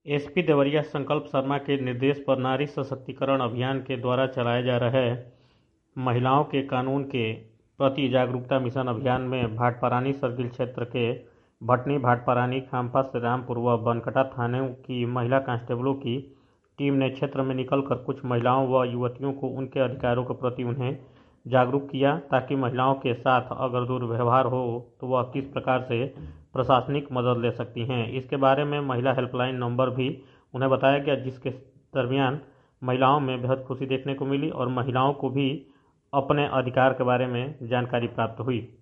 SP Deoria संकल्प शर्मा के निर्देश पर नारी सशक्तिकरण अभियान के द्वारा चलाए जा रहे महिलाओं के कानून के प्रति जागरूकता मिशन अभियान में भाटपारानी सर्किल क्षेत्र के भटनी, भाटपारानी, खाम्पा, श्रीरामपुर व बनकटा थानों की महिला कांस्टेबलों की टीम ने क्षेत्र में निकलकर कुछ महिलाओं व युवतियों को उनके अधिकारों के प्रति उन्हें जागरूक किया, ताकि महिलाओं के साथ अगर दुर्व्यवहार हो तो वह किस प्रकार से प्रशासनिक मदद ले सकती हैं। इसके बारे में महिला हेल्पलाइन नंबर भी उन्हें बताया गया, जिसके दरमियान महिलाओं में बेहद खुशी देखने को मिली और महिलाओं को भी अपने अधिकार के बारे में जानकारी प्राप्त हुई।